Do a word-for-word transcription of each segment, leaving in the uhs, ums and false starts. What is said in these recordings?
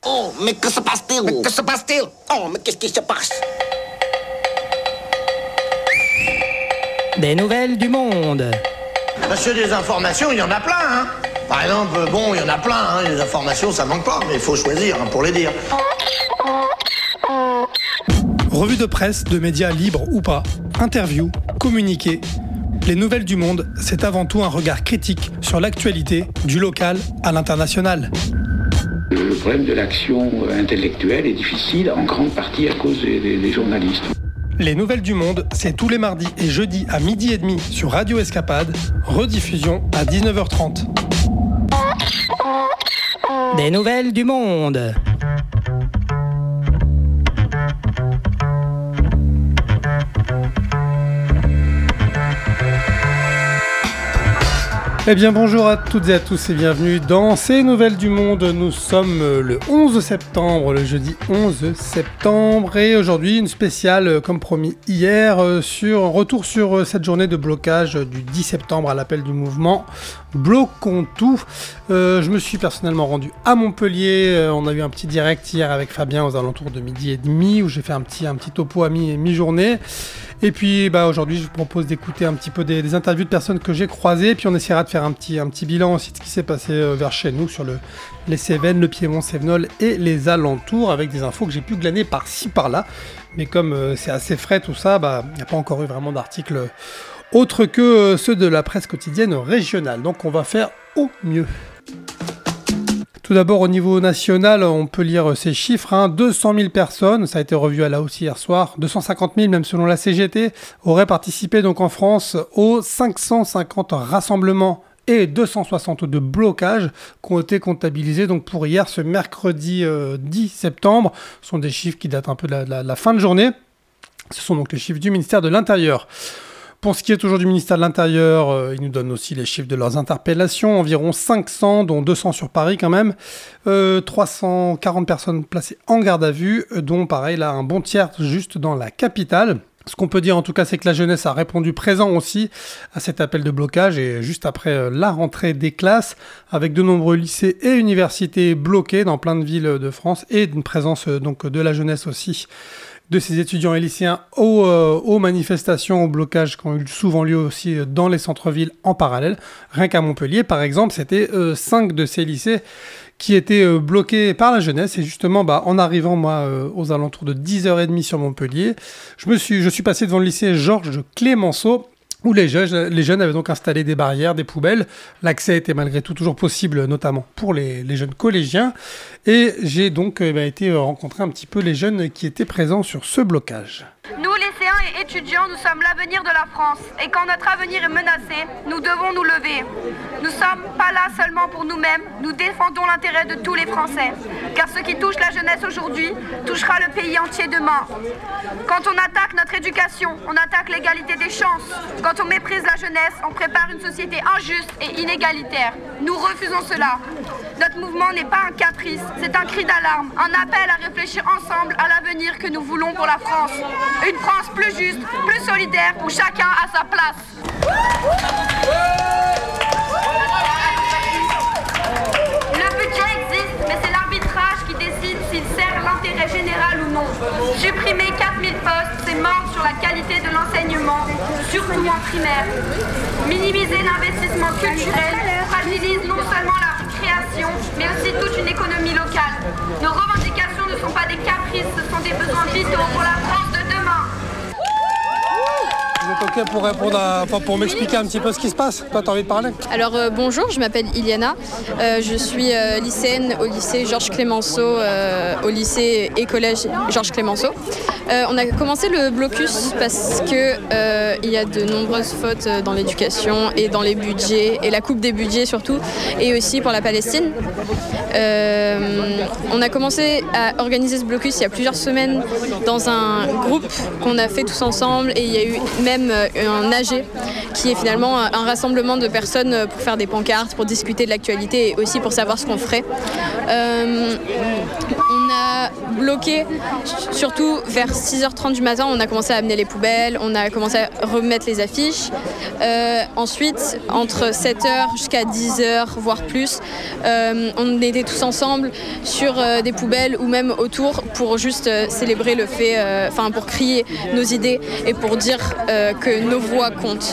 Oh, mais que se passe-t-il? Mais que se passe-t-il? Oh, mais qu'est-ce qui se passe? Des nouvelles du monde. Monsieur, des informations, il y en a plein, hein. Par exemple, bon, il y en a plein, hein. Les informations, ça manque pas, mais il faut choisir, hein, pour les dire. Revue de presse, de médias libres ou pas, interviews, communiqués. Les nouvelles du monde, c'est avant tout un regard critique sur l'actualité, du local à l'international. Le problème de l'action intellectuelle est difficile, en grande partie à cause des, des, des journalistes. Les nouvelles du monde, c'est tous les mardis et jeudis à midi et demi sur Radio Escapade, rediffusion à dix-neuf heures trente. Des nouvelles du monde. Eh bien bonjour à toutes et à tous et bienvenue dans ces nouvelles du monde. Nous sommes le onze septembre, le jeudi onze septembre et aujourd'hui une spéciale comme promis hier sur retour sur cette journée de blocage du dix septembre à l'appel du mouvement Bloquons tout. Euh, je me suis personnellement rendu à Montpellier. On a eu un petit direct hier avec Fabien aux alentours de midi et demi où j'ai fait un petit, un petit topo à mi- mi-journée. Et puis bah, aujourd'hui je vous propose d'écouter un petit peu des, des interviews de personnes que j'ai croisées, puis on essaiera de faire un petit, un petit bilan aussi de ce qui s'est passé euh, vers chez nous sur le, les Cévennes, le Piémont, Cévenol et les alentours, avec des infos que j'ai pu glaner par-ci par-là. Mais comme euh, c'est assez frais tout ça, bah, il n'y a pas encore eu vraiment d'articles autres que euh, ceux de la presse quotidienne régionale. Donc on va faire au mieux. Tout d'abord, au niveau national, on peut lire ces chiffres. Hein. deux cent mille personnes, ça a été revu à la hausse hier soir, deux cent cinquante mille même selon la C G T, auraient participé donc en France aux cinq cent cinquante rassemblements et deux cent soixante-deux blocages qui ont été comptabilisés donc pour hier, ce mercredi euh, dix septembre. Ce sont des chiffres qui datent un peu de la, de la, de la fin de journée. Ce sont donc les chiffres du ministère de l'Intérieur. Pour ce qui est toujours du ministère de l'Intérieur, euh, ils nous donnent aussi les chiffres de leurs interpellations, environ cinq cents, dont deux cents sur Paris quand même, euh, trois cent quarante personnes placées en garde à vue, dont pareil là un bon tiers juste dans la capitale. Ce qu'on peut dire en tout cas, c'est que la jeunesse a répondu présent aussi à cet appel de blocage et juste après euh, la rentrée des classes, avec de nombreux lycées et universités bloqués dans plein de villes de France et une présence euh, donc de la jeunesse aussi, de ces étudiants et lycéens aux, euh, aux manifestations, aux blocages qui ont eu souvent lieu aussi dans les centres-villes en parallèle. Rien qu'à Montpellier, par exemple, c'était euh, cinq de ces lycées qui étaient euh, bloqués par la jeunesse. Et justement, bah, en arrivant, moi, euh, aux alentours de dix heures trente sur Montpellier, je, me suis, je suis passé devant le lycée Georges Clémenceau, où les jeunes, les jeunes avaient donc installé des barrières, des poubelles. L'accès était malgré tout toujours possible, notamment pour les, les jeunes collégiens. Et j'ai donc eh bien, été rencontrer un petit peu les jeunes qui étaient présents sur ce blocage. Nous, lycéens et étudiants, nous sommes l'avenir de la France. Et quand notre avenir est menacé, nous devons nous lever. Nous ne sommes pas là seulement pour nous-mêmes, nous défendons l'intérêt de tous les Français. Car ce qui touche la jeunesse aujourd'hui touchera le pays entier demain. Quand on attaque notre éducation, on attaque l'égalité des chances. Quand on méprise la jeunesse, on prépare une société injuste et inégalitaire. Nous refusons cela. Notre mouvement n'est pas un caprice, c'est un cri d'alarme, un appel à réfléchir ensemble à l'avenir que nous voulons pour la France. Une France plus juste, plus solidaire, où chacun a sa place. Le budget existe, mais c'est l'arbitrage qui décide s'il sert l'intérêt général ou non. Supprimer quatre mille postes, c'est mordre sur la qualité de l'enseignement, surtout en primaire. Minimiser l'investissement culturel fragilise non seulement la création, mais aussi toute une économie locale. Nos revendications ne sont pas des caprices, ce sont des besoins vitaux pour la France de demain. Vous êtes OK pour répondre à, enfin, pour m'expliquer un petit peu ce qui se passe? Toi, t'as envie de parler? Alors euh, bonjour, je m'appelle Iliana, euh, je suis euh, lycéenne au lycée Georges Clémenceau, euh, au lycée et collège Georges Clémenceau. Euh, on a commencé le blocus parce que euh, il y a de nombreuses fautes dans l'éducation et dans les budgets, et la coupe des budgets surtout, et aussi pour la Palestine. Euh, on a commencé à organiser ce blocus il y a plusieurs semaines dans un groupe qu'on a fait tous ensemble, et il y a eu même un A G qui est finalement un rassemblement de personnes pour faire des pancartes, pour discuter de l'actualité et aussi pour savoir ce qu'on ferait. Euh, on a bloqué, surtout vers six heures trente du matin, on a commencé à amener les poubelles, on a commencé à remettre les affiches. Euh, ensuite, entre sept heures jusqu'à dix heures, voire plus, euh, on était tous ensemble sur euh, des poubelles ou même autour pour juste euh, célébrer le fait, enfin euh, pour crier nos idées et pour dire euh, que nos voix comptent.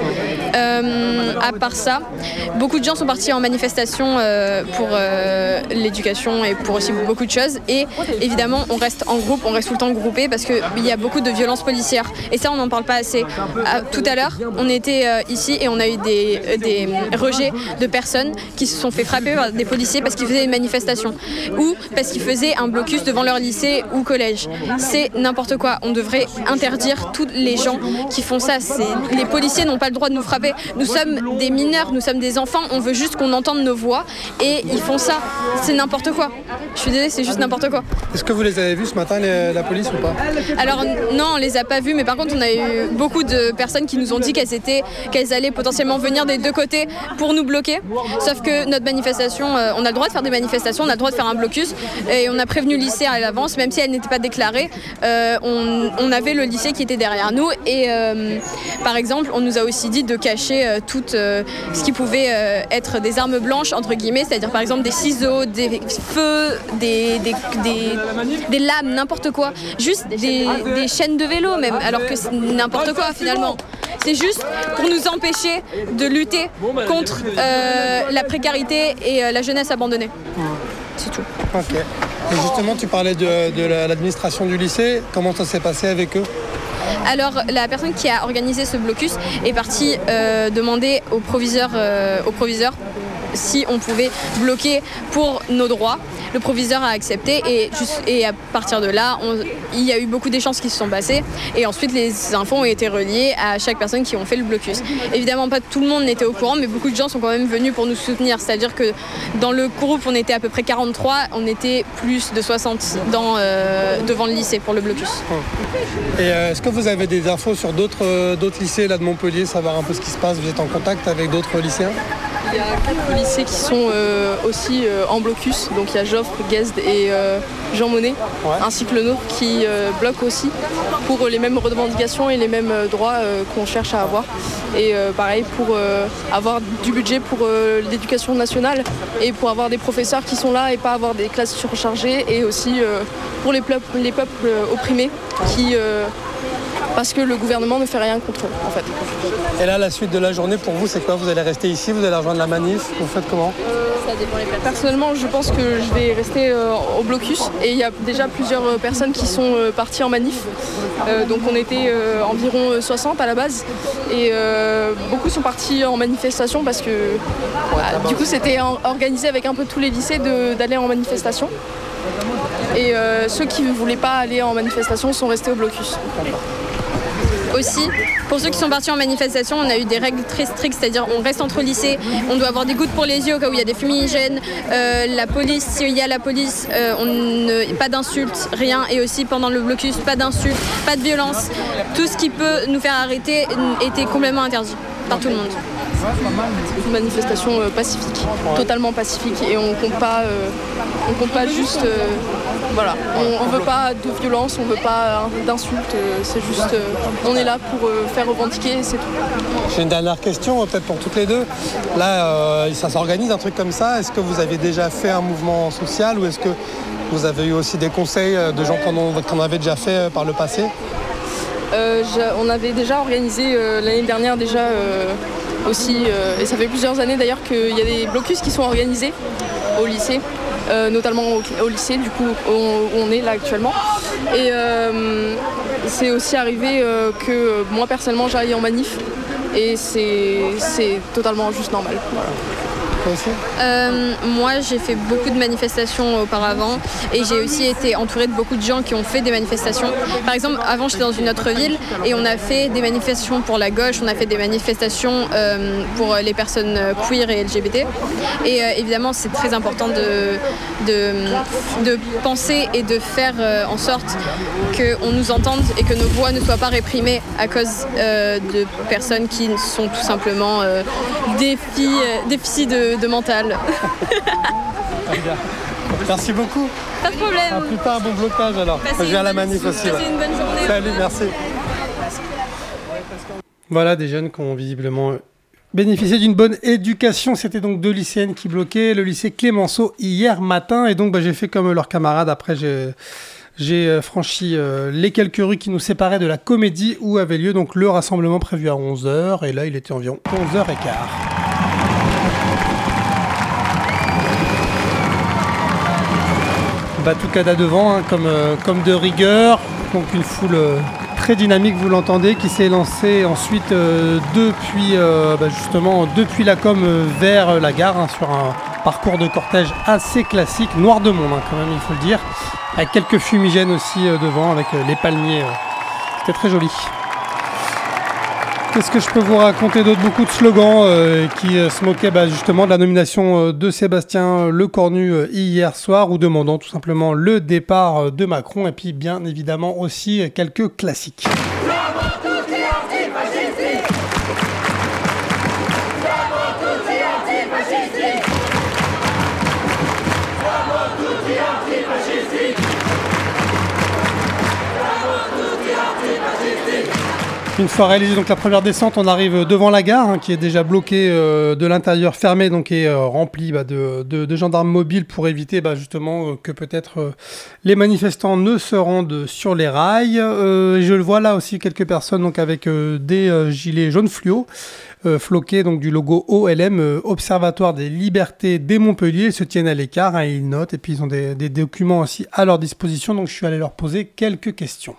Euh, à part ça, beaucoup de gens sont partis en manifestation euh, pour euh, l'éducation et pour aussi beaucoup de choses. Et évidemment, on reste en groupe, on reste tout le temps groupé parce qu'il y a beaucoup de violences policières. Et ça, on n'en parle pas assez. À, tout à l'heure, on était euh, ici et on a eu des, des rejets de personnes qui se sont fait frapper par des policiers parce qu'ils faisaient une manifestation ou parce qu'ils faisaient un blocus devant leur lycée ou collège. C'est n'importe quoi. On devrait interdire tous les gens qui font ça. C'est... Les policiers n'ont pas le droit de nous frapper. Nous sommes des mineurs, nous sommes des enfants, on veut juste qu'on entende nos voix et ils font ça. C'est n'importe quoi. Je suis désolée, c'est juste n'importe quoi. Est-ce que vous les avez vus ce matin, les, la police ou pas? Alors non, on les a pas vus, mais par contre on a eu beaucoup de personnes qui nous ont dit qu'elles étaient, qu'elles allaient potentiellement venir des deux côtés pour nous bloquer. Sauf que notre manifestation, euh, on a le droit de faire des manifestations, on a le droit de faire un blocus et on a prévenu le lycée à l'avance, même si elle n'était pas déclarée. Euh, on, on avait le lycée qui était derrière nous et euh, par exemple on nous a aussi dit de cacher euh, tout euh, ce qui pouvait euh, être des armes blanches entre guillemets, c'est-à-dire par exemple des ciseaux, des feux, des, des, des, des lames, n'importe quoi, juste des, des chaînes de vélo même, alors que c'est n'importe quoi finalement. C'est juste pour nous empêcher de lutter contre euh, la précarité et euh, la jeunesse abandonnée. C'est tout. Ok. Et justement, tu parlais de, de l'administration du lycée. Comment ça s'est passé avec eux? Alors, la personne qui a organisé ce blocus est partie euh, demander au proviseur, euh, au proviseur si on pouvait bloquer pour nos droits. Le proviseur a accepté et, juste, et à partir de là, on, il y a eu beaucoup d'échanges qui se sont passés et ensuite les infos ont été reliées à chaque personne qui ont fait le blocus. Évidemment, pas tout le monde n'était au courant, mais beaucoup de gens sont quand même venus pour nous soutenir. C'est-à-dire que dans le groupe, on était à peu près quarante-trois, on était plus de soixante dans, euh, devant le lycée pour le blocus. Et euh, est-ce que vous avez des infos sur d'autres, euh, d'autres lycées là de Montpellier, savoir un peu ce qui se passe? Vous êtes en contact avec d'autres lycéens? Il y a quatre lycées qui sont euh, aussi euh, en blocus, donc il y a Joffre, Guesde et euh, Jean Monnet, ouais. ainsi que le nôtre qui euh, bloque aussi pour les mêmes revendications et les mêmes droits euh, qu'on cherche à avoir. Et euh, pareil pour euh, avoir du budget pour euh, l'éducation nationale et pour avoir des professeurs qui sont là et pas avoir des classes surchargées, et aussi euh, pour les peuples, les peuples opprimés qui... Euh, parce que le gouvernement ne fait rien contre eux, en fait. Et là, la suite de la journée, pour vous, c'est quoi? Vous allez rester ici? Vous allez rejoindre la manif? Vous faites comment? euh, Ça dépend les personnes. Personnellement, je pense que je vais rester euh, au blocus. Et il y a déjà plusieurs euh, personnes qui sont euh, parties en manif. Euh, donc on était euh, environ soixante à la base. Et euh, beaucoup sont partis en manifestation parce que bah, du coup, c'était en, organisé avec un peu tous les lycées de, d'aller en manifestation. Et euh, ceux qui ne voulaient pas aller en manifestation sont restés au blocus. Aussi, pour ceux qui sont partis en manifestation, on a eu des règles très strictes, c'est-à-dire on reste entre lycées, on doit avoir des gouttes pour les yeux au cas où il y a des fumigènes, euh, la police, s'il y a la police, euh, on ne, pas d'insultes, rien, et aussi pendant le blocus, pas d'insultes, pas de violence. Tout ce qui peut nous faire arrêter était complètement interdit par tout le monde. C'est une manifestation euh, pacifique, totalement pacifique, et on compte pas, euh, on compte pas juste, euh, voilà, on, on veut pas de violence, on veut pas hein, d'insultes, euh, c'est juste, euh, on est là pour euh, faire revendiquer, c'est tout. J'ai une dernière question, peut-être pour toutes les deux. Là, euh, ça s'organise un truc comme ça. Est-ce que vous avez déjà fait un mouvement social, ou est-ce que vous avez eu aussi des conseils de gens qui en, en avaient déjà fait par le passé? euh, On avait déjà organisé euh, l'année dernière déjà. Euh, aussi, euh, et ça fait plusieurs années d'ailleurs qu'il y a des blocus qui sont organisés au lycée, euh, notamment au, au lycée du coup où on, où on est là actuellement. Et euh, c'est aussi arrivé euh, que moi personnellement j'aille en manif, et c'est, c'est totalement juste normal. Voilà. Euh, moi j'ai fait beaucoup de manifestations auparavant et j'ai aussi été entourée de beaucoup de gens qui ont fait des manifestations. Par exemple, avant j'étais dans une autre ville et on a fait des manifestations pour la gauche, on a fait des manifestations euh, pour les personnes queer et L G B T, et euh, évidemment c'est très important de, de, de penser et de faire euh, en sorte qu'on nous entende et que nos voix ne soient pas réprimées à cause euh, de personnes qui sont tout simplement euh, des filles, euh, déficits de de mental. Merci beaucoup. Pas de problème. À plus tard, bon blocage alors. Passez Je viens à la une bonne- manif aussi. passez ouais. une bonne journée. Salut, merci. Voilà des jeunes qui ont visiblement bénéficié d'une bonne éducation. C'était donc deux lycéennes qui bloquaient le lycée Clémenceau hier matin. Et donc bah, j'ai fait comme leurs camarades. Après j'ai, j'ai franchi euh, les quelques rues qui nous séparaient de la Comédie où avait lieu donc le rassemblement prévu à onze heures. Et là il était environ onze heures quinze. Batucada devant, hein, comme, euh, comme de rigueur. Donc une foule euh, très dynamique, vous l'entendez, qui s'est lancée ensuite euh, depuis, euh, bah, justement, depuis la com euh, vers la gare, hein, sur un parcours de cortège assez classique, noir de monde hein, quand même, il faut le dire, avec quelques fumigènes aussi euh, devant, avec euh, les palmiers. Euh, c'était très joli. Qu'est-ce que je peux vous raconter d'autre? Beaucoup de slogans euh, qui euh, se moquaient bah, justement de la nomination euh, de Sébastien Lecornu euh, hier soir, ou demandant tout simplement le départ euh, de Macron, et puis bien évidemment aussi euh, quelques classiques. Une fois réalisée donc la première descente, on arrive devant la gare hein, qui est déjà bloquée euh, de l'intérieur, fermée donc et euh, remplie bah, de, de, de gendarmes mobiles pour éviter bah, justement euh, que peut-être euh, les manifestants ne se rendent sur les rails. Euh, je le vois là aussi quelques personnes donc avec euh, des euh, gilets jaunes fluo. Euh, floqués donc du logo O L M, euh, Observatoire des Libertés des Montpellier. Ils se tiennent à l'écart, hein, ils notent et puis ils ont des, des documents aussi à leur disposition. Donc je suis allé leur poser quelques questions.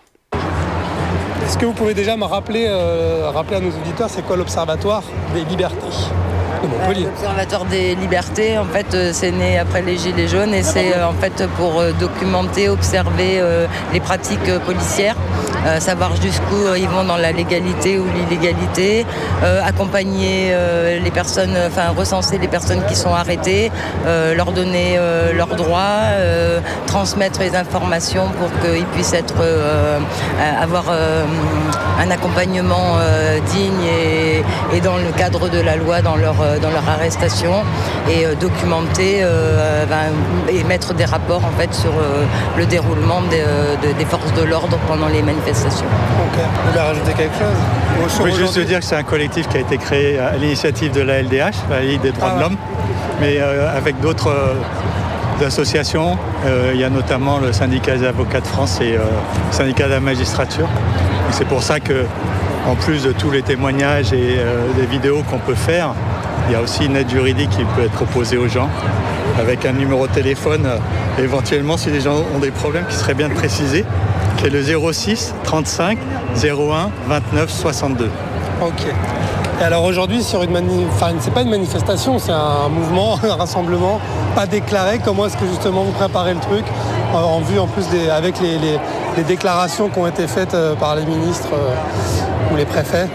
Est-ce que vous pouvez déjà me rappeler, euh, rappeler à nos auditeurs, c'est quoi l'Observatoire des Libertés de Montpellier? L'Observatoire des Libertés, en fait, euh, c'est né après les Gilets jaunes et c'est euh, en fait pour euh, documenter, observer euh, les pratiques euh, policières, euh, savoir jusqu'où euh, ils vont dans la légalité ou l'illégalité, euh, accompagner euh, les personnes, enfin recenser les personnes qui sont arrêtées, euh, leur donner euh, leurs droits, euh, transmettre les informations pour qu'ils puissent être, euh, avoir euh, un accompagnement euh, digne et, et dans le cadre de la loi, dans leur dans leur arrestation, et euh, documenter euh, ben, et mettre des rapports en fait sur euh, le déroulement des, de, des forces de l'ordre pendant les manifestations. Ok. Vous voulez rajouter quelque chose? Je voulais juste dire que c'est un collectif qui a été créé à l'initiative de la L D H, la Ligue des droits ah, de l'homme, mais euh, avec d'autres euh, associations. Euh, il y a notamment le syndicat des avocats de France et euh, le syndicat de la magistrature. Et c'est pour ça que, en plus de tous les témoignages et euh, des vidéos qu'on peut faire, il y a aussi une aide juridique qui peut être proposée aux gens, avec un numéro de téléphone, euh, éventuellement si les gens ont des problèmes, qui serait bien de préciser, qui est le zéro six trente-cinq zéro un vingt-neuf soixante-deux. Ok. Et alors aujourd'hui, sur une mani... enfin, c'est pas une manifestation, c'est un mouvement, un rassemblement pas déclaré. Comment est-ce que justement vous préparez le truc en, en vue en plus des... avec les, les, les déclarations qui ont été faites euh, par les ministres euh, ou les préfets?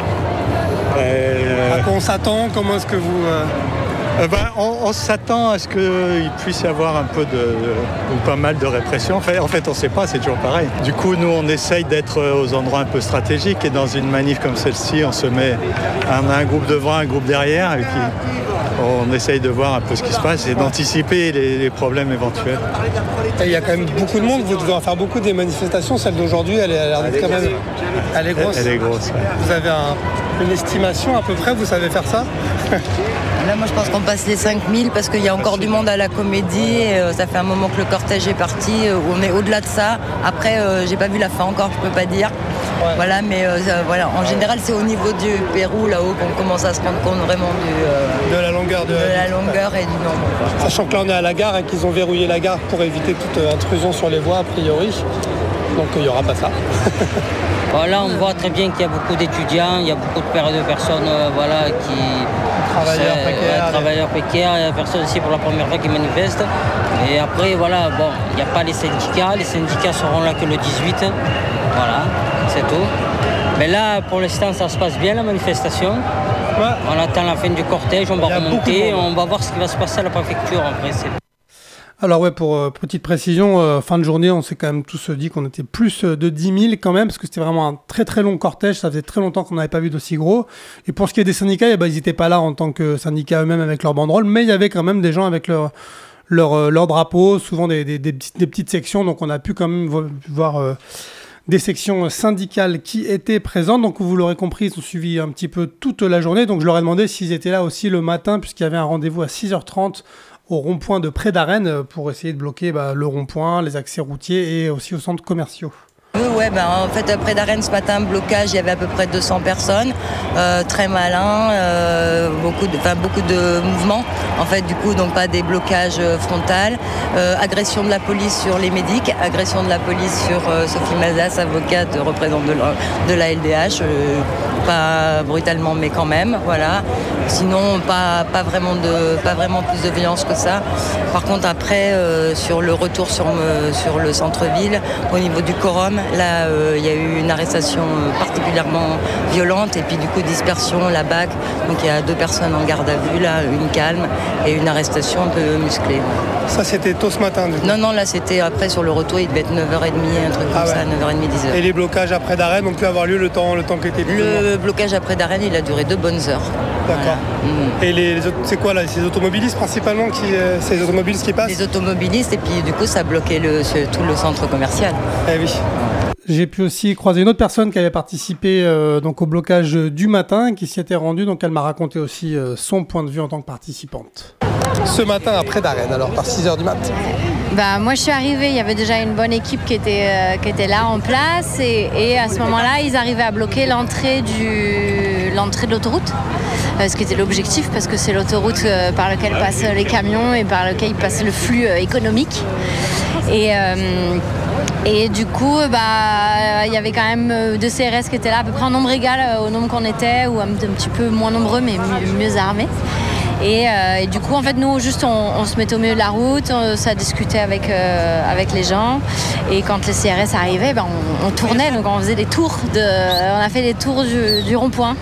Euh... À quoi on s'attend? Comment est-ce que vous... Euh... Euh, ben, on, on s'attend à ce qu'il puisse y avoir un peu de, ou pas mal de répression. En fait, en fait on ne sait pas, c'est toujours pareil. Du coup, nous, on essaye d'être aux endroits un peu stratégiques, et dans une manif comme celle-ci, on se met un, un groupe devant, un groupe derrière, et puis on essaye de voir un peu ce qui se passe et d'anticiper les, les problèmes éventuels. Et il y a quand même beaucoup de monde, vous devez en faire beaucoup des manifestations. Celle d'aujourd'hui, elle, elle a l'air d'être quand même... Elle est grosse. Elle, elle est grosse, ouais. Vous avez un, une estimation à peu près, vous savez faire ça? Là, moi, je pense qu'on passe les cinq mille parce qu'il y a encore du monde à la Comédie. Et, euh, ça fait un moment que le cortège est parti. Euh, on est au-delà de ça. Après, euh, j'ai pas vu la fin encore, je peux pas dire. Ouais. Voilà, mais euh, voilà. En général, c'est au niveau du Pérou, là-haut, qu'on commence à se rendre compte vraiment du, euh, de la longueur, de, de la longueur ouais. et du nombre. Sachant que là, on est à la gare et qu'ils ont verrouillé la gare pour éviter toute euh, intrusion sur les voies, a priori. Donc, il n'y aura pas ça. Voilà, on voit très bien qu'il y a beaucoup d'étudiants, il y a beaucoup de personnes euh, voilà, qui... Travailleurs précaires. Ouais, travailleurs précaires, il y a personne aussi pour la première fois qui manifestent. Et après, voilà, bon, il n'y a pas les syndicats. Les syndicats seront là que le dix-huit. Voilà, c'est tout. Mais là, pour l'instant, ça se passe bien, la manifestation. Ouais. On attend la fin du cortège, on va remonter, on va voir ce qui va se passer à la préfecture. Après, c'est... Alors ouais, pour euh, petite précision, euh, fin de journée, on s'est quand même tous dit qu'on était plus de dix mille quand même, parce que c'était vraiment un très très long cortège, ça faisait très longtemps qu'on n'avait pas vu d'aussi gros. Et pour ce qui est des syndicats, eh ben, ils n'étaient pas là en tant que syndicats eux-mêmes avec leur banderole, mais il y avait quand même des gens avec leur, leur, euh, leur drapeau, souvent des, des, des, petites, des petites sections. Donc on a pu quand même vo- voir euh, des sections syndicales qui étaient présentes. Donc vous l'aurez compris, ils ont suivi un petit peu toute la journée. Donc je leur ai demandé s'ils étaient là aussi le matin, puisqu'il y avait un rendez-vous à six heures trente au rond-point de Pré d'Arène pour essayer de bloquer bah, le rond-point, les accès routiers et aussi aux centres commerciaux. Euh, ouais, ben, en fait, Pré d'Arène, ce matin, blocage, il y avait à peu près deux cents personnes, euh, très malin, euh, beaucoup, de, enfin, beaucoup de mouvements, en fait, du coup, donc pas des blocages euh, frontaux, euh, agression de la police sur les médics, agression de la police sur euh, Sophie Mazas, avocate, représentante de la, de la L D H, euh, pas brutalement, mais quand même, voilà. Sinon, pas, pas, vraiment de, pas vraiment plus de violence que ça. Par contre, après, euh, sur le retour sur, me, sur le centre-ville, au niveau du quorum, là, euh, il y a eu une arrestation particulièrement violente et puis du coup dispersion, la B A C. Donc il y a deux personnes en garde à vue, là, une calme et une arrestation un peu musclée. Ça, c'était tôt ce matin, du coup? Non, non, là, c'était après sur le retour, il devait être neuf heures trente, un truc comme ah ouais. ça, neuf heures trente, dix heures. Et les blocages après d'Arène ont pu avoir lieu le temps, le temps qui était plus Le blocage après d'Arène, il a duré deux bonnes heures. D'accord. Voilà. Et les, les, c'est quoi là? C'est les automobilistes principalement qui, euh, c'est les automobilistes qui passent? Les automobilistes, et puis du coup, ça a bloqué le, tout le centre commercial. Eh oui. J'ai pu aussi croiser une autre personne qui avait participé euh, donc au blocage du matin, qui s'y était rendue, donc elle m'a raconté aussi euh, son point de vue en tant que participante. Ce matin après d'Arène, alors par six heures du mat. Bah, moi je suis arrivée, il y avait déjà une bonne équipe qui était, euh, qui était là en place et, et à ce moment-là ils arrivaient à bloquer l'entrée, du, l'entrée de l'autoroute, euh, ce qui était l'objectif parce que c'est l'autoroute euh, par laquelle passent les camions et par laquelle passe le flux euh, économique. Et, euh, et du coup, bah, il y avait quand même deux C R S qui étaient là, à peu près en nombre égal au nombre qu'on était, ou un, un petit peu moins nombreux, mais mieux, mieux armés. Et, euh, et du coup, en fait, nous, juste, on, on se mettait au milieu de la route, on, ça discutait avec, euh, avec les gens. Et quand les C R S arrivaient, ben, on, on tournait, donc on faisait des tours, de, on a fait des tours du, du rond-point.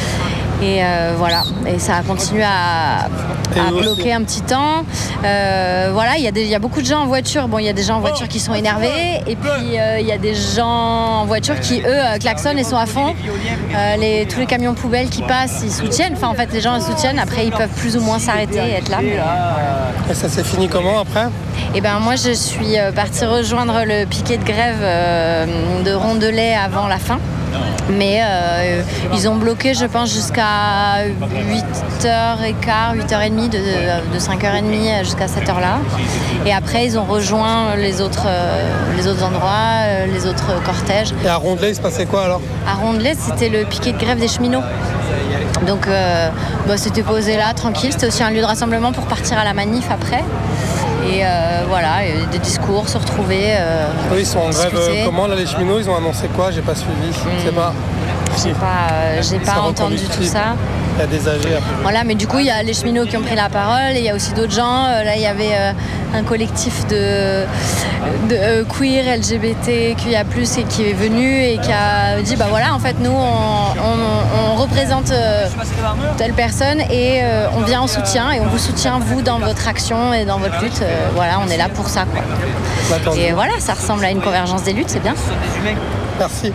Et euh, voilà, et ça a continué à, à bloquer un petit temps. Euh, voilà, il y, y a beaucoup de gens en voiture. Bon, il y a des gens en voiture qui sont énervés. Et puis, il euh, y a des gens en voiture qui, eux, euh, klaxonnent et sont à fond. Euh, les, tous les camions poubelles qui passent, ils soutiennent. Enfin, en fait, les gens ils soutiennent. Après, ils peuvent plus ou moins s'arrêter et être là. Mais... Et ça s'est fini comment après? Eh ben, moi, je suis partie rejoindre le piquet de grève euh, de Rondelet avant la fin. Mais euh, ils ont bloqué, je pense, jusqu'à huit heures quinze, huit heures trente, de, de cinq heures trente jusqu'à cette heure-là. Et après, ils ont rejoint les autres, euh, les autres endroits, euh, les autres cortèges. Et à Rondelet, il se passait quoi alors? À Rondelet, c'était le piquet de grève des cheminots. Donc, euh, bah, c'était posé là, tranquille. C'était aussi un lieu de rassemblement pour partir à la manif après. Et euh, voilà, et des discours, se retrouver. Euh, oui, ils sont en grève euh, comment là, les cheminots? Ils ont annoncé quoi? J'ai pas suivi. Mmh. Je sais pas. J'ai pas, euh, j'ai pas entendu tout ça. Il y a des âgés après. Voilà, mais du coup, il y a les cheminots qui ont pris la parole et il y a aussi d'autres gens. Euh, là, il y avait euh, un collectif de, de euh, queer, L G B T Q I A plus, et qui est venu et qui a dit bah voilà, en fait, nous, on, on, on représente euh, telle personne et euh, on vient en soutien et on vous soutient, vous, dans votre action et dans votre lutte. Euh, voilà, on est là pour ça, quoi. Et voilà, ça ressemble à une convergence des luttes, c'est bien. Merci.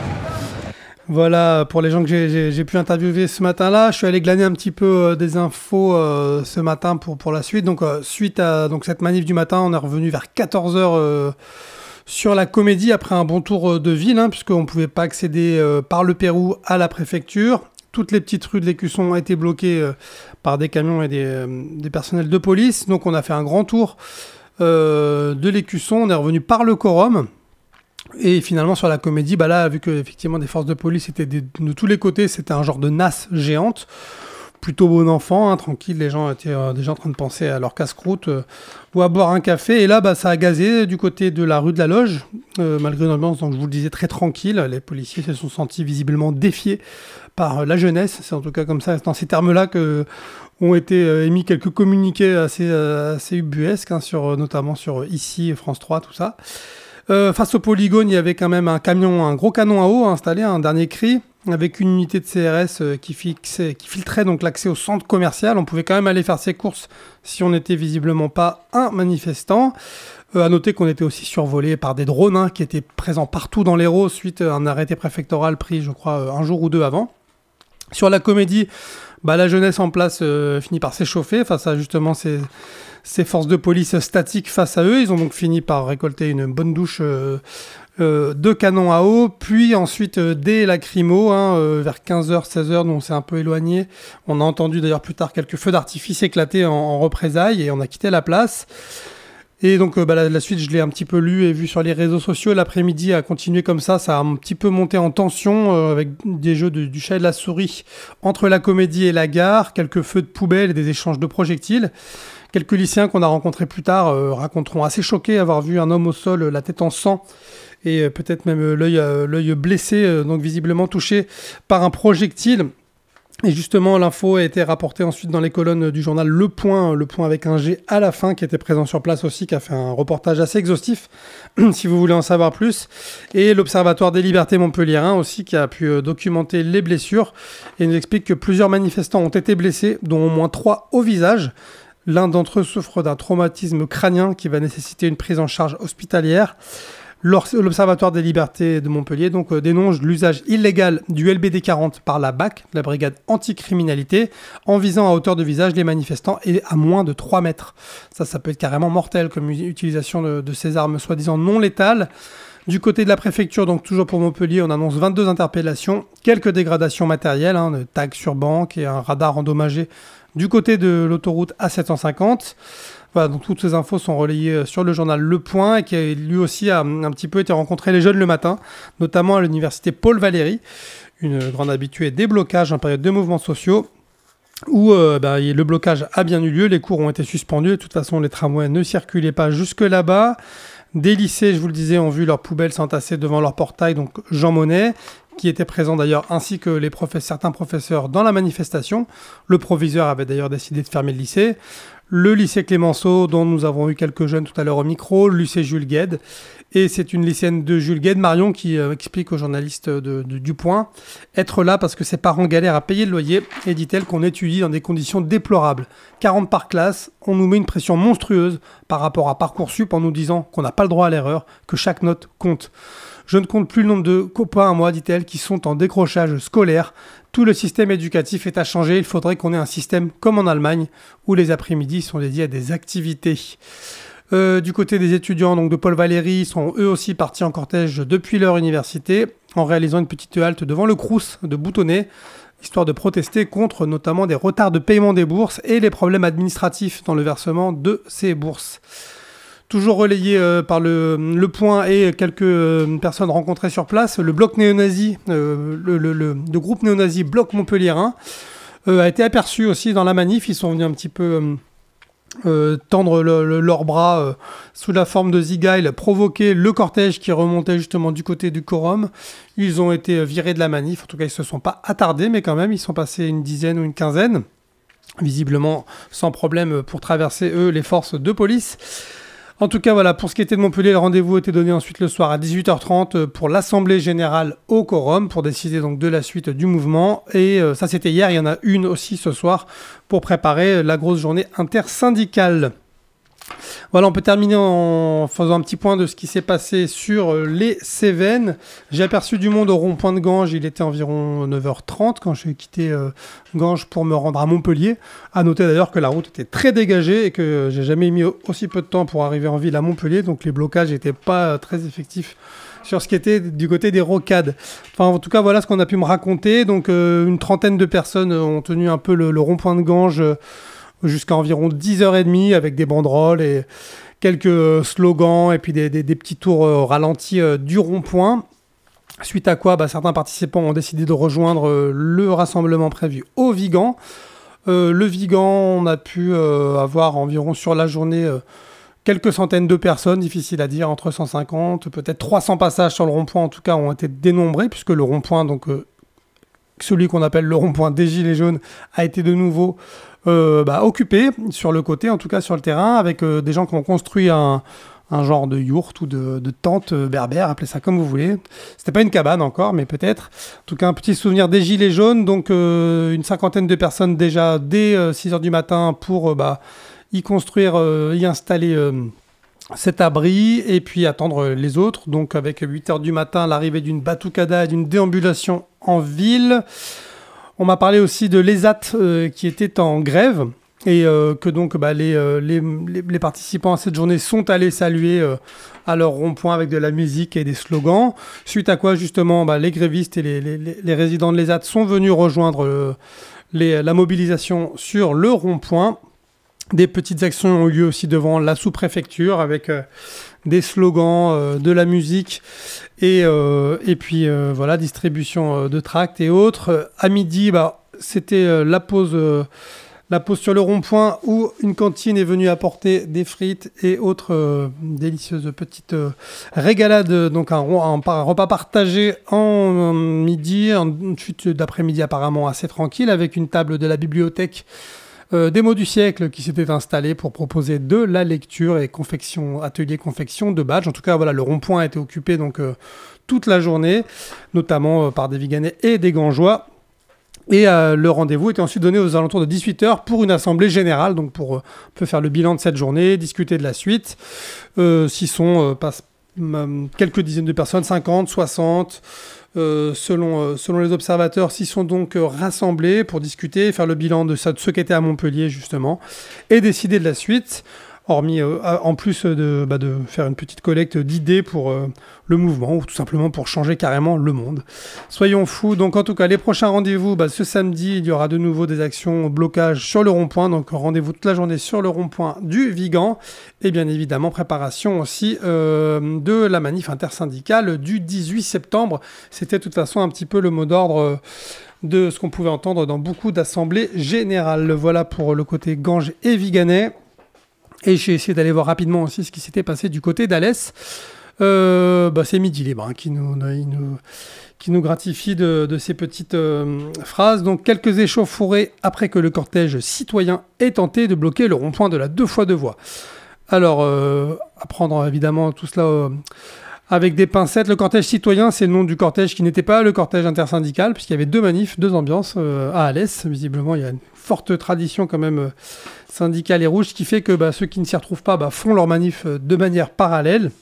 Voilà, pour les gens que j'ai, j'ai, j'ai pu interviewer ce matin-là, je suis allé glaner un petit peu euh, des infos euh, ce matin pour, pour la suite. Donc, euh, suite à donc, cette manif du matin, on est revenu vers quatorze heures euh, sur la Comédie après un bon tour de ville, hein, puisqu'on ne pouvait pas accéder euh, par le Pérou à la préfecture. Toutes les petites rues de l'Écusson ont été bloquées euh, par des camions et des, euh, des personnels de police. Donc, on a fait un grand tour euh, de l'Écusson. On est revenu par le Quorum. Et finalement sur la Comédie, bah là, vu que effectivement des forces de police étaient de, de tous les côtés, c'était un genre de nasse géante, plutôt bon enfant, hein, tranquille, les gens étaient euh, déjà en train de penser à leur casse-croûte euh, ou à boire un café. Et là, bah, ça a gazé du côté de la rue de la Loge, euh, malgré une ambiance, donc je vous le disais, très tranquille. Les policiers se sont sentis visiblement défiés par euh, la jeunesse. C'est en tout cas comme ça, dans ces termes-là que ont été euh, émis quelques communiqués assez, euh, assez ubuesques, hein, sur, notamment sur Ici, France trois, tout ça. Euh, face au polygone, il y avait quand même un camion, un gros canon à eau installé, un dernier cri, avec une unité de C R S euh, qui, fixait, qui filtrait donc l'accès au centre commercial. On pouvait quand même aller faire ses courses si on n'était visiblement pas un manifestant. Euh, à noter qu'on était aussi survolé par des drones, hein, qui étaient présents partout dans l'Hérault suite à un arrêté préfectoral pris, je crois, un jour ou deux avant. Sur la comédie, bah, la jeunesse en place euh, finit par s'échauffer face à justement ces, ces forces de police statiques face à eux. Ils ont donc fini par récolter une bonne douche euh, euh, de canon à eau, puis ensuite euh, des lacrymos, hein, euh, vers quinze heures, seize heures, dont on s'est un peu éloigné. On a entendu d'ailleurs plus tard quelques feux d'artifice éclater en, en représailles et on a quitté la place. Et donc euh, bah, la, la suite, je l'ai un petit peu lu et vu sur les réseaux sociaux. L'après-midi a continué comme ça, ça a un petit peu monté en tension euh, avec des jeux de, du chat et de la souris entre la comédie et la gare, quelques feux de poubelle et des échanges de projectiles. Quelques lycéens qu'on a rencontrés plus tard euh, raconteront assez choqués avoir vu un homme au sol, la tête en sang et euh, peut-être même euh, l'œil, euh, l'œil blessé, euh, donc visiblement touché par un projectile. Et justement, l'info a été rapportée ensuite dans les colonnes du journal Le Point, Le Point avec un G à la fin, qui était présent sur place aussi, qui a fait un reportage assez exhaustif, si vous voulez en savoir plus. Et l'Observatoire des libertés montpelliérain aussi, qui a pu documenter les blessures et nous explique que plusieurs manifestants ont été blessés, dont au moins trois au visage. L'un d'entre eux souffre d'un traumatisme crânien qui va nécessiter une prise en charge hospitalière. L'Observatoire des libertés de Montpellier donc, euh, dénonce l'usage illégal du L B D quarante par la B A C, la brigade anticriminalité, en visant à hauteur de visage les manifestants et à moins de trois mètres. Ça, ça peut être carrément mortel comme utilisation de, de ces armes soi-disant non létales. Du côté de la préfecture, donc toujours pour Montpellier, on annonce vingt-deux interpellations, quelques dégradations matérielles, hein, de tags sur banque et un radar endommagé du côté de l'autoroute A sept cent cinquante. Voilà, donc toutes ces infos sont relayées sur le journal Le Point et qui a, lui aussi a un petit peu été rencontrer les jeunes le matin, notamment à l'université Paul Valéry, une grande habituée des blocages en période de mouvements sociaux, où euh, bah, le blocage a bien eu lieu, les cours ont été suspendus, de toute façon les tramways ne circulaient pas jusque là-bas. Des lycées, je vous le disais, ont vu leurs poubelles s'entasser devant leur portail, donc Jean Monnet, qui était présent d'ailleurs, ainsi que les professeurs, certains professeurs dans la manifestation. Le proviseur avait d'ailleurs décidé de fermer le lycée. Le lycée Clémenceau, dont nous avons eu quelques jeunes tout à l'heure au micro, le lycée Jules Guesde. Et c'est une lycéenne de Jules Guesde, Marion, qui euh, explique aux journalistes de, de, du Point être là parce que ses parents galèrent à payer le loyer. Et dit-elle qu'on étudie dans des conditions déplorables. quarante par classe, on nous met une pression monstrueuse par rapport à Parcoursup en nous disant qu'on n'a pas le droit à l'erreur, que chaque note compte. Je ne compte plus le nombre de copains à moi, dit-elle, qui sont en décrochage scolaire. Tout le système éducatif est à changer. Il faudrait qu'on ait un système comme en Allemagne, où les après-midi sont dédiés à des activités. Euh, du côté des étudiants donc de Paul Valéry, sont eux aussi partis en cortège depuis leur université, en réalisant une petite halte devant le Crous de Boutonnet, histoire de protester contre notamment des retards de paiement des bourses et les problèmes administratifs dans le versement de ces bourses. Toujours relayé euh, par le, le Point et quelques euh, personnes rencontrées sur place, le bloc néo-nazi, euh, le, le, le, le groupe néo-nazi Bloc Montpelliérain, euh, a été aperçu aussi dans la manif. Ils sont venus un petit peu euh, euh, tendre le, le, leurs bras euh, sous la forme de zigail, provoquer le cortège qui remontait justement du côté du quorum. Ils ont été virés de la manif, en tout cas ils ne se sont pas attardés, mais quand même ils sont passés une dizaine ou une quinzaine, visiblement sans problème pour traverser eux les forces de police. En tout cas, voilà, pour ce qui était de Montpellier, le rendez-vous était donné ensuite le soir à dix-huit heures trente pour l'Assemblée Générale au Quorum, pour décider donc de la suite du mouvement. Et euh, ça, c'était hier, il y en a une aussi ce soir pour préparer la grosse journée intersyndicale. Voilà, on peut terminer en faisant un petit point de ce qui s'est passé sur les Cévennes. J'ai aperçu du monde au rond-point de Ganges, il était environ neuf heures trente quand j'ai quitté euh, Ganges pour me rendre à Montpellier. À noter d'ailleurs que la route était très dégagée et que j'ai jamais mis aussi peu de temps pour arriver en ville à Montpellier, donc les blocages n'étaient pas très effectifs sur ce qui était du côté des rocades. Enfin, en tout cas, voilà ce qu'on a pu me raconter. Donc, euh, une trentaine de personnes ont tenu un peu le, le rond-point de Ganges euh, jusqu'à environ dix heures trente avec des banderoles et quelques slogans et puis des, des, des petits tours euh, ralentis euh, du rond-point. Suite à quoi, bah, certains participants ont décidé de rejoindre euh, le rassemblement prévu au Vigan. Euh, le Vigan, on a pu euh, avoir environ sur la journée euh, quelques centaines de personnes, difficile à dire, entre cent cinquante, peut-être trois cents passages sur le rond-point en tout cas ont été dénombrés, puisque le rond-point, donc euh, celui qu'on appelle le rond-point des Gilets jaunes, a été de nouveau Euh, bah, occupé sur le côté, en tout cas sur le terrain, avec euh, des gens qui ont construit un, un genre de yourte ou de, de tente berbère, appelez ça comme vous voulez. C'était pas une cabane encore, mais peut-être. En tout cas, un petit souvenir des Gilets jaunes, donc euh, une cinquantaine de personnes déjà dès euh, six heures du matin pour euh, bah, y construire, euh, y installer euh, cet abri et puis attendre les autres. Donc avec huit heures du matin, l'arrivée d'une batucada et d'une déambulation en ville. On m'a parlé aussi de l'E S A T euh, qui était en grève et euh, que donc bah, les, euh, les, les, les participants à cette journée sont allés saluer euh, à leur rond-point avec de la musique et des slogans. Suite à quoi justement bah, les grévistes et les, les, les résidents de l'E S A T sont venus rejoindre euh, les, la mobilisation sur le rond-point. Des petites actions ont eu lieu aussi devant la sous-préfecture avec euh, des slogans, euh, de la musique et, euh, et puis euh, voilà, distribution euh, de tracts et autres. À midi, bah, c'était euh, la pause, euh, la pause sur le rond-point où une cantine est venue apporter des frites et autres euh, délicieuses petites euh, régalades. Donc un, un, un repas partagé en, en midi, une chute d'après-midi apparemment assez tranquille avec une table de la bibliothèque Euh, des mots du siècle qui s'étaient installés pour proposer de la lecture et confection, atelier confection de badges. En tout cas, voilà, le rond-point a été occupé donc euh, toute la journée, notamment euh, par des Viganais et des Gangeois. Et euh, le rendez-vous était ensuite donné aux alentours de dix-huit heures pour une assemblée générale, donc pour euh, on peut faire le bilan de cette journée, discuter de la suite. Euh, s'y sont euh, pas, euh, quelques dizaines de personnes, cinquante, soixante. Euh, selon, euh, selon les observateurs, s'y sont donc euh, rassemblés pour discuter, faire le bilan de, ça, de ceux qui étaient à Montpellier justement, et décider de la suite, hormis euh, en plus de, bah, de faire une petite collecte d'idées pour euh, le mouvement, ou tout simplement pour changer carrément le monde. Soyons fous. Donc en tout cas, les prochains rendez-vous, bah, ce samedi, il y aura de nouveau des actions blocage sur le rond-point, donc rendez-vous toute la journée sur le rond-point du Vigan, et bien évidemment préparation aussi euh, de la manif intersyndicale du dix-huit septembre. C'était de toute façon un petit peu le mot d'ordre euh, de ce qu'on pouvait entendre dans beaucoup d'assemblées générales. Voilà pour le côté Ganges et Viganais. Et j'ai essayé d'aller voir rapidement aussi ce qui s'était passé du côté d'Alès. Euh, bah c'est Midi Libre hein, qui, nous, nous, qui nous gratifie de, de ces petites euh, phrases. Donc, quelques échauffourées après que le cortège citoyen ait tenté de bloquer le rond-point de la deux fois deux voies. Alors, euh, à prendre évidemment tout cela euh, avec des pincettes. Le cortège citoyen, c'est le nom du cortège qui n'était pas le cortège intersyndical, puisqu'il y avait deux manifs, deux ambiances euh, à Alès. Visiblement, il y a une forte tradition quand même euh, syndicale et rouge, ce qui fait que bah, ceux qui ne s'y retrouvent pas bah, font leur manif euh, de manière parallèle.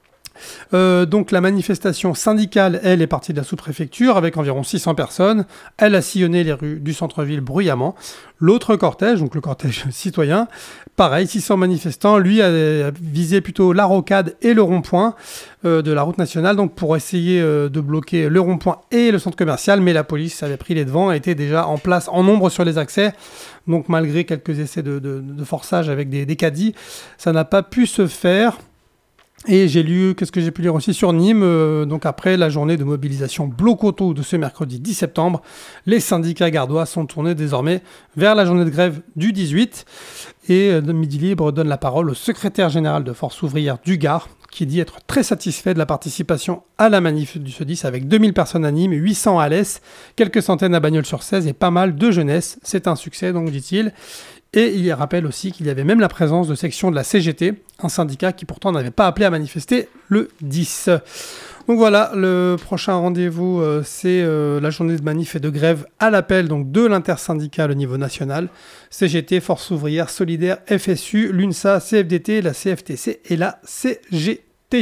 Euh, donc la manifestation syndicale, elle, est partie de la sous-préfecture avec environ six cents personnes. Elle a sillonné les rues du centre-ville bruyamment. L'autre cortège, donc le cortège citoyen, pareil, six cents manifestants, lui a visé plutôt la rocade et le rond-point euh, de la route nationale, donc pour essayer euh, de bloquer le rond-point et le centre commercial, mais la police avait pris les devants, était déjà en place en nombre sur les accès. Donc malgré quelques essais de, de, de forçage avec des, des caddies, ça n'a pas pu se faire. Et j'ai lu, qu'est-ce que j'ai pu lire aussi sur Nîmes, euh, donc après la journée de mobilisation bloc-auto de ce mercredi dix septembre, les syndicats gardois sont tournés désormais vers la journée de grève du dix-huit. Et euh, Midi Libre donne la parole au secrétaire général de Force ouvrière du Gard, qui dit être très satisfait de la participation à la manif du ce dix avec deux mille personnes à Nîmes, huit cents à Alès, quelques centaines à Bagnols-sur-Cèze et pas mal de jeunesse. C'est un succès, donc dit-il. Et il rappelle aussi qu'il y avait même la présence de sections de la C G T, un syndicat qui pourtant n'avait pas appelé à manifester le dix. Donc voilà, le prochain rendez-vous, euh, c'est euh, la journée de manif et de grève à l'appel donc, de l'intersyndicale au niveau national. C G T, Force ouvrière, Solidaire, F S U, l'UNSA, C F D T, la C F T C et la C G T.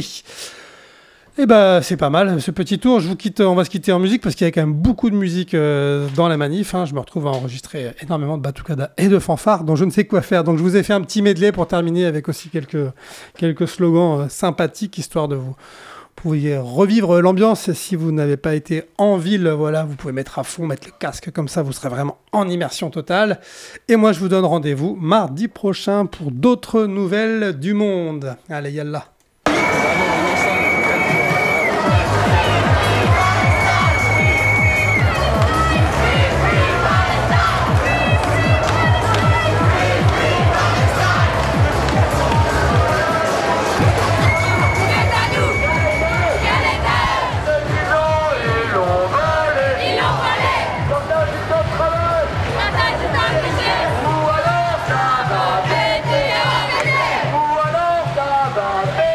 Et bah c'est pas mal ce petit tour. Je vous quitte, on va se quitter en musique parce qu'il y a quand même beaucoup de musique euh, dans la manif. Hein. Je me retrouve à enregistrer énormément de batucada et de fanfares dont je ne sais quoi faire. Donc je vous ai fait un petit medley pour terminer avec aussi quelques, quelques slogans euh, sympathiques histoire de vous pouviez revivre l'ambiance. Si vous n'avez pas été en ville, voilà, vous pouvez mettre à fond, mettre le casque comme ça, vous serez vraiment en immersion totale. Et moi je vous donne rendez-vous mardi prochain pour d'autres nouvelles du monde. Allez, yallah. Ou alors ça va péter.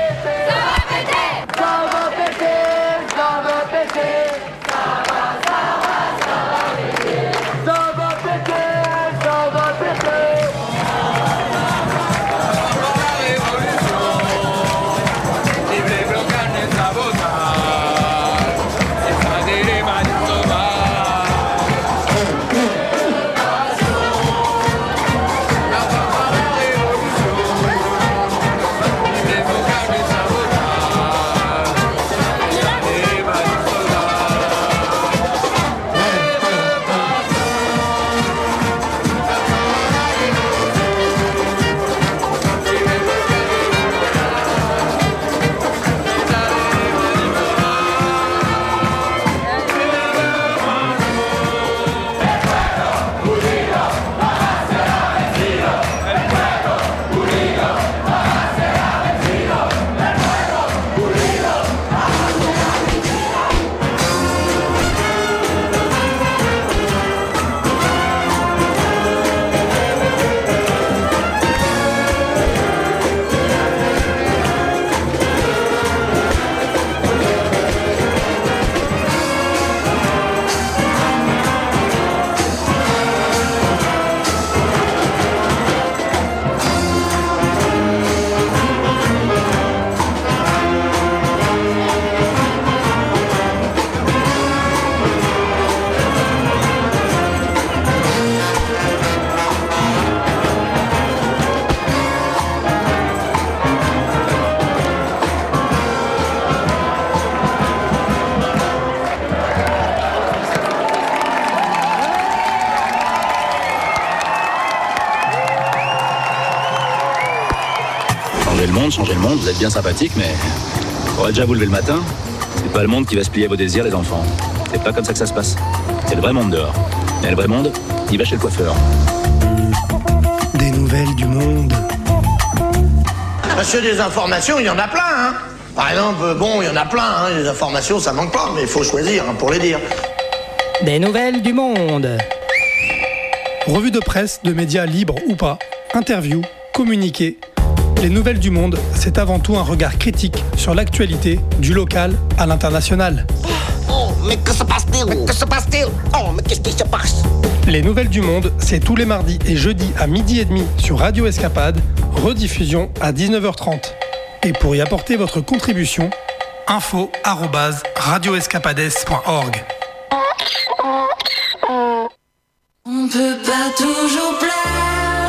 changer le monde, vous êtes bien sympathique, mais faudrait déjà vous lever le matin. C'est pas le monde qui va se plier à vos désirs, les enfants. C'est pas comme ça que ça se passe. C'est le vrai monde dehors. Et le vrai monde, il va chez le coiffeur. Des nouvelles du monde. Monsieur, des informations, il y en a plein, hein. Par exemple, bon, il y en a plein, hein. Les informations, ça manque pas, mais il faut choisir hein, pour les dire. Des nouvelles du monde. Revue de presse, de médias libres ou pas, interviews, communiqués. Les nouvelles du monde, c'est avant tout un regard critique sur l'actualité, du local à l'international. Oh, mais que se passe-t-il? Mais que se passe-t-il? Oh, mais qu'est-ce qui se passe? Les nouvelles du monde, c'est tous les mardis et jeudis à midi et demi sur Radio Escapade, rediffusion à dix-neuf heures trente. Et pour y apporter votre contribution, info arobase radio escapades point org. On peut pas toujours plaire.